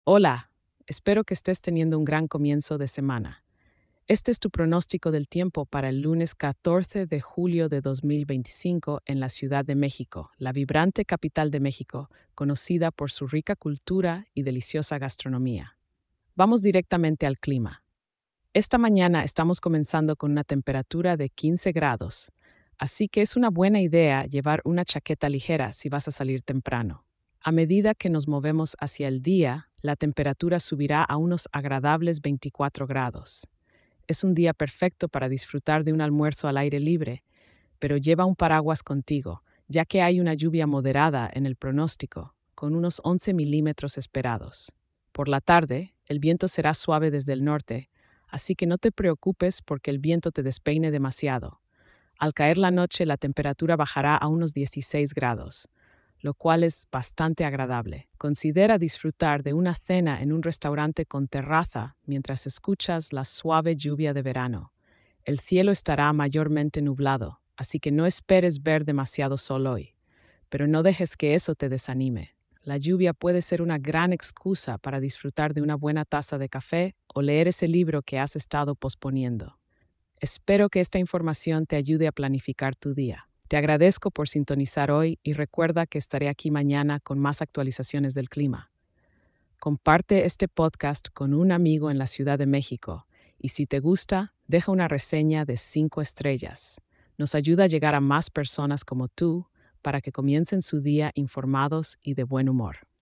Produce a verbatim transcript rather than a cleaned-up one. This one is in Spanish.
Hola, espero que estés teniendo un gran comienzo de semana. Este es tu pronóstico del tiempo para el lunes catorce de julio de dos mil veinticinco en la Ciudad de México, la vibrante capital de México, conocida por su rica cultura y deliciosa gastronomía. Vamos directamente al clima. Esta mañana estamos comenzando con una temperatura de quince grados, así que es una buena idea llevar una chaqueta ligera si vas a salir temprano. A medida que nos movemos hacia el día, la temperatura subirá a unos agradables veinticuatro grados. Es un día perfecto para disfrutar de un almuerzo al aire libre, pero lleva un paraguas contigo, ya que hay una lluvia moderada en el pronóstico, con unos once milímetros esperados. Por la tarde, el viento será suave desde el norte, así que no te preocupes porque el viento te despeine demasiado. Al caer la noche, la temperatura bajará a unos dieciséis grados, lo cual es bastante agradable. Considera disfrutar de una cena en un restaurante con terraza mientras escuchas la suave lluvia de verano. El cielo estará mayormente nublado, así que no esperes ver demasiado sol hoy, pero no dejes que eso te desanime. La lluvia puede ser una gran excusa para disfrutar de una buena taza de café o leer ese libro que has estado posponiendo. Espero que esta información te ayude a planificar tu día. Te agradezco por sintonizar hoy y recuerda que estaré aquí mañana con más actualizaciones del clima. Comparte este podcast con un amigo en la Ciudad de México y si te gusta, deja una reseña de cinco estrellas. Nos ayuda a llegar a más personas como tú para que comiencen su día informados y de buen humor.